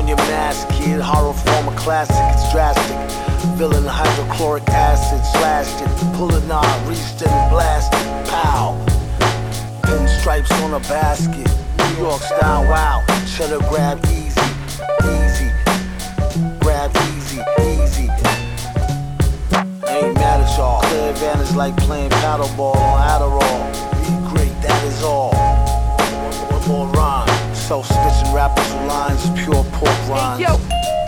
on your mask, kid. Horror form a classic, it's drastic. Villain hydrochloric acid, slashed it. Pull a knob, reached it and blasted. Pow. Pinstripes on a basket. New York style, wow. Cheddar grab easy, easy. Grab easy, easy. Ain't mad at y'all. Clear advantage like playing paddleball on Adderall. Be great, that is all. One more rhyme. Self-snitching rappers who lines, pure pork rhymes. Hey, yo.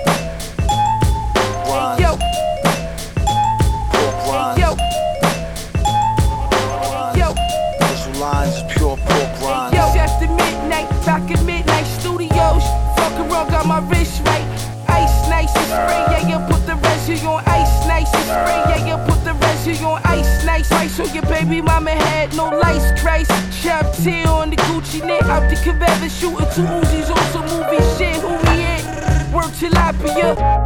Rhymes. Hey, yo. Pork rhymes. Hey, yo. Rhymes. Yo. Those lines, pure pork rhymes. Yo, after midnight, back in Midnight Studios. Fuck around, got my wrist right. Ice nice and spray, yeah, you put the residue on ice nice and spray, yeah, you put the residue on ice nice. Right, so your baby mama had no lights, Christ. Chop tail on the Gucci knit, out the Cavetta shooting 2 Uzis on some movie shit. Who we in? Work tilapia.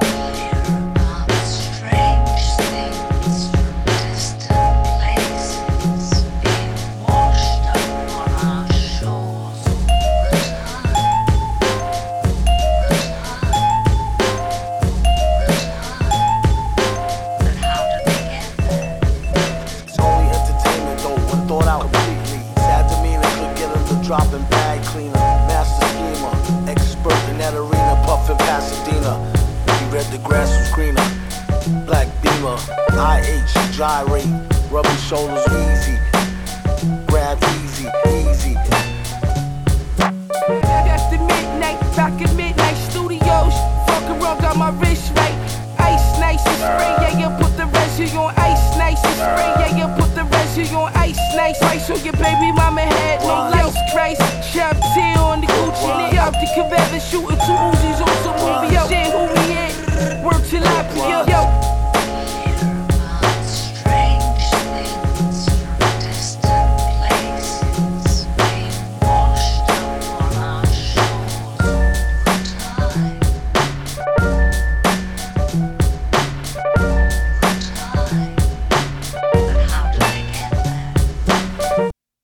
Dropping bag cleaner, master schemer, expert in that arena, puffin' Pasadena. He read the grass was greener. Black Beamer, IH, gyrate, rubbing shoulders easy. Grab easy, easy. After midnight, back in Midnight Studios. Fuck around, got my wrist right. Ice nice and spray, yeah, you put the residue on ice nice and spray, yeah, you put the residue on ice nice. Right, so your baby mama had no lights, Christ. Chop tail on the Gucci knit, out the Cavetta shooting 2 Uzis on some movie. Yo,